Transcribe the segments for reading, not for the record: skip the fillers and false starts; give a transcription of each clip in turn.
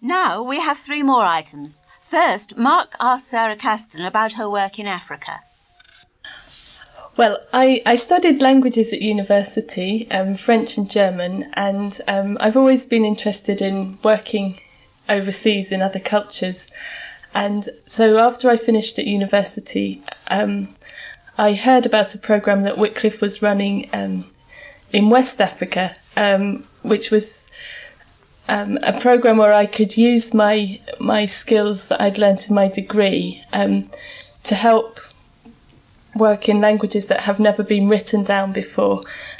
Now we have 3 more items. First, Mark asked Sarah Caston about her work in Africa. Well, I studied languages at university, French and German, and I've always been interested in working overseas in other cultures. And so after I finished at university, I heard about a programme that Wycliffe was running in West Africa, which was a programme where I could use my skills that I'd learnt in my degree to help work in languages that have never been written down before.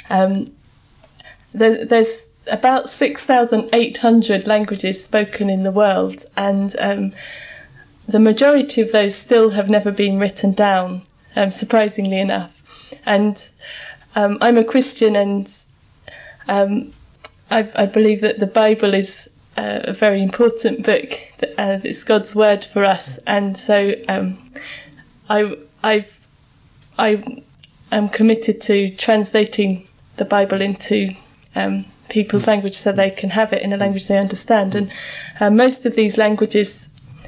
There's about 6,800 languages spoken in the world, and the majority of those still have never been written down, surprisingly enough. And I'm a Christian, and I believe that the Bible is a very important book. It's God's word for us, and so I am committed to translating the Bible into people's language so they can have it in a language they understand. And most of these languages,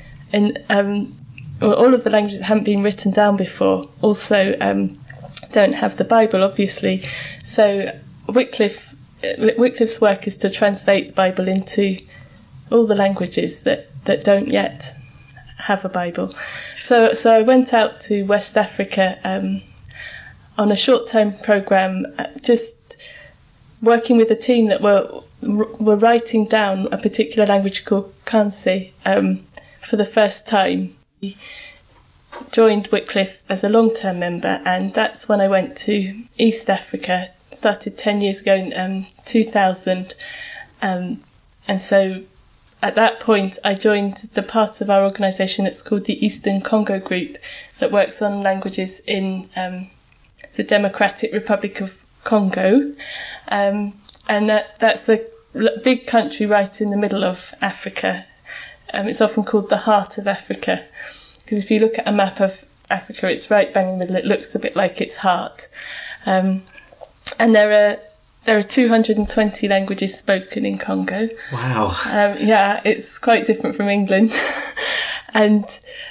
all of the languages that haven't been written down before, also don't have the Bible, obviously. So Wycliffe's work is to translate the Bible into all the languages that don't yet have a Bible. So I went out to West Africa on a short-term programme, just working with a team that were writing down a particular language called Kanse for the first time. I joined Wycliffe as a long-term member, and that's when I went to East Africa. Started 10 years ago in 2000, and so at that point I joined the part of our organisation that's called the Eastern Congo Group, that works on languages in the Democratic Republic of Congo, and that's a big country right in the middle of Africa. It's often called the heart of Africa, because if you look at a map of Africa, it's right bang in the middle. It looks a bit like its heart. And there are 220 languages spoken in Congo. Wow. Yeah, it's quite different from England. And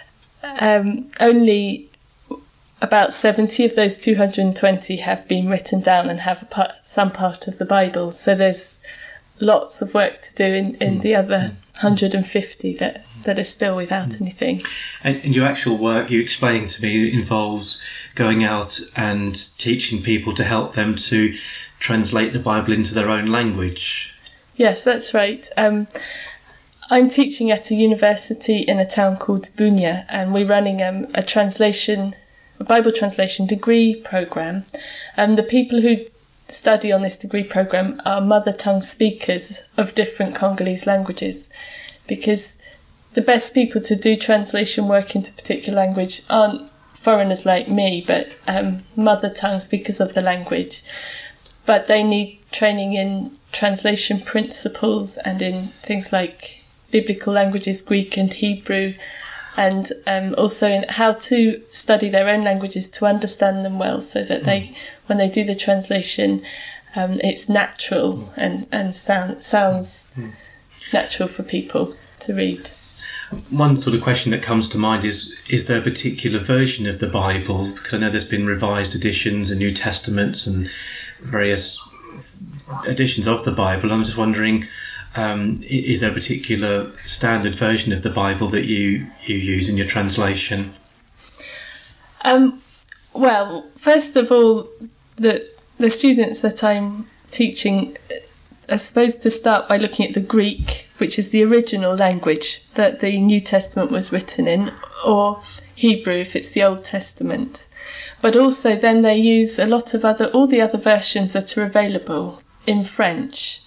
only about 70 of those 220 have been written down and have some part of the Bible. So there's lots of work to do in the other 150 that are still without anything. And your actual work, you explained to me, involves going out and teaching people to help them to translate the Bible into their own language. Yes, that's right. I'm teaching at a university in a town called Bunia, and we're running a Bible translation degree programme. The people who study on this degree programme are mother tongue speakers of different Congolese languages, because the best people to do translation work into a particular language aren't foreigners like me, but mother tongue speakers of the language. But they need training in translation principles and in things like biblical languages, Greek and Hebrew, and also in how to study their own languages to understand them well, so that when they do the translation, it's natural and sounds natural for people to read. One sort of question that comes to mind is there a particular version of the Bible? Because I know there's been revised editions and New Testaments and various editions of the Bible. I'm just wondering, is there a particular standard version of the Bible that you use in your translation? Well, first of all, the students that I'm teaching are supposed to start by looking at the Greek, which is the original language that the New Testament was written in, or Hebrew if it's the Old Testament. But also then they use a lot of all the other versions that are available in French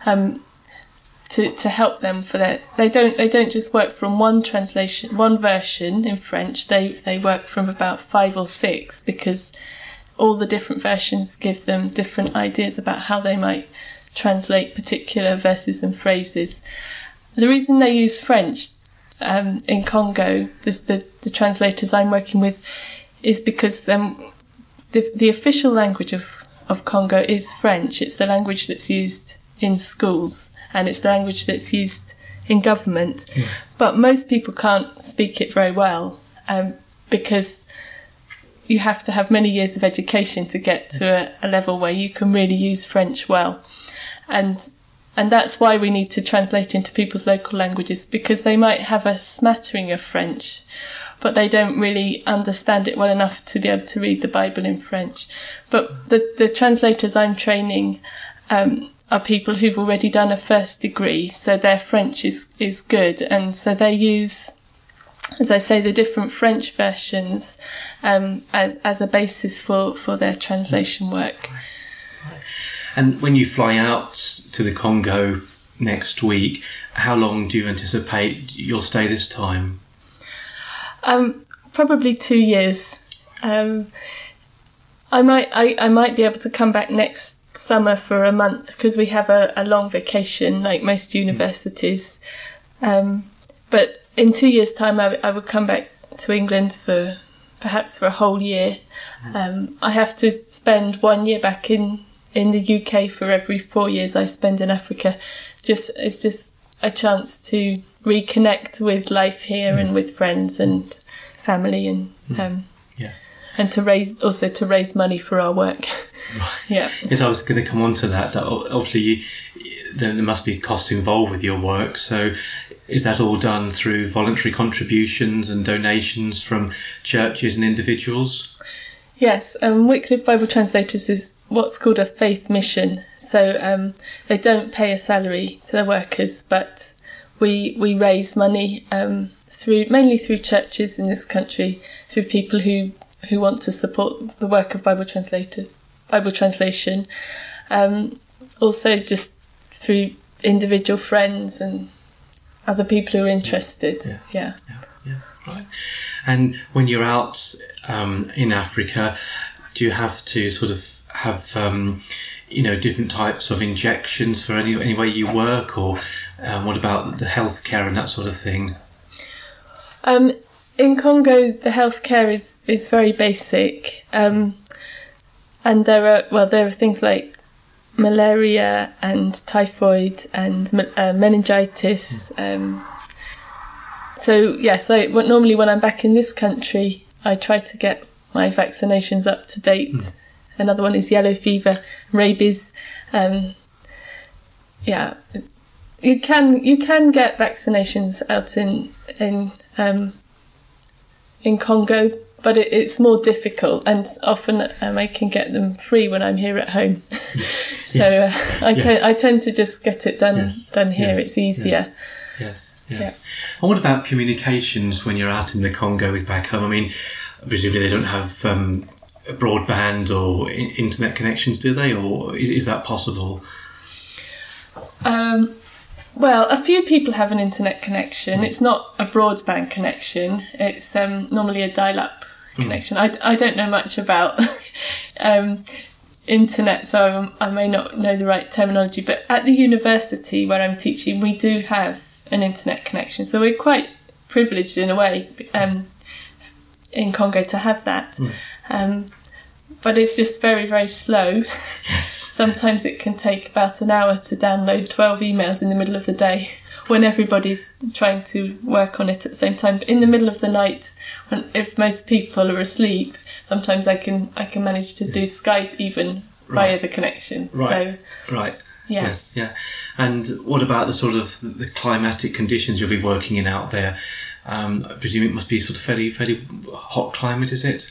to help them for that. They don't just work from one version in French. They work from about 5 or 6, because all the different versions give them different ideas about how they might translate particular verses and phrases. The reason they use French in Congo, the translators I'm working with, is because the official language of Congo is French. It's the language that's used in schools, and it's the language that's used in government. But most people can't speak it very well, because you have to have many years of education to get to a level where you can really use French well. And that's why we need to translate into people's local languages, because they might have a smattering of French, but they don't really understand it well enough to be able to read the Bible in French. But the translators I'm training are people who've already done a first degree, so their French is good, and so they use, as I say, the different French versions as a basis for their translation work. And when you fly out to the Congo next week, how long do you anticipate you'll stay this time? Probably 2 years. I might be able to come back next summer for a month, because we have a long vacation like most universities. But in 2 years' time, I would come back to England for perhaps for a whole year. I have to spend 1 year back in the UK for every 4 years I spend in Africa. It's just a chance to reconnect with life here and with friends and family, and yes, and to raise money for our work. Right. Yeah. Yes, I was going to come on to that. That obviously there must be costs involved with your work. So is that all done through voluntary contributions and donations from churches and individuals? Yes, Wycliffe Bible Translators is what's called a faith mission. So they don't pay a salary to their workers, but we raise money mainly through churches in this country, through people who want to support the work of Bible translation. Also just through individual friends and other people who are interested. Yeah. Right. And when you're out in Africa, do you have to sort of have different types of injections for any way you work, or what about the healthcare and that sort of thing? In Congo, the healthcare is very basic, and there are things like malaria and typhoid and meningitis. Normally when I'm back in this country, I try to get my vaccinations up to date. Another one is yellow fever, rabies. You can get vaccinations out in Congo, but it's more difficult, and often I can get them free when I'm here at home. So I tend to just get it done here. Yes. It's easier. Yes. Yeah. And what about communications when you're out in the Congo with back home? I mean, presumably they don't have broadband or internet connections, do they? Or is that possible? Well, a few people have an internet connection. It's not a broadband connection. It's normally a dial-up connection. I don't know much about internet, so I may not know the right terminology. But at the university where I'm teaching, we do have an internet connection. So we're quite privileged in a way in Congo to have that. But it's just very, very slow. Yes. Sometimes it can take about an hour to download 12 emails in the middle of the day when everybody's trying to work on it at the same time. But in the middle of the night, if most people are asleep, sometimes I can manage to do Skype even via the connection. Right. So, right. Yeah. Yes. Yeah. And what about the sort of the climatic conditions you'll be working in out there? I presume it must be sort of fairly hot climate, is it?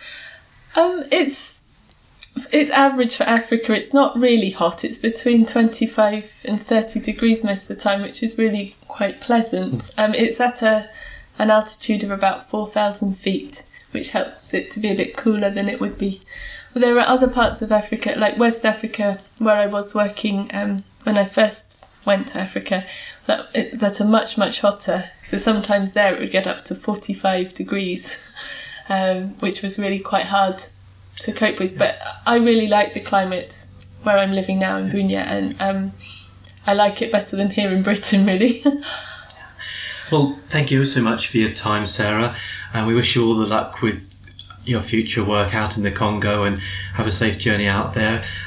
It's average for Africa. It's not really hot. It's between 25 and 30 degrees most of the time, which is really quite pleasant. It's at an altitude of about 4,000 feet, which helps it to be a bit cooler than it would be. But there are other parts of Africa, like West Africa, where I was working when I first went to Africa, that are much, much hotter. So sometimes there it would get up to 45 degrees. Which was really quite hard to cope with. But I really like the climate where I'm living now in Bunia, and I like it better than here in Britain, really. Well, thank you so much for your time, Sarah, and we wish you all the luck with your future work out in the Congo, and have a safe journey out there.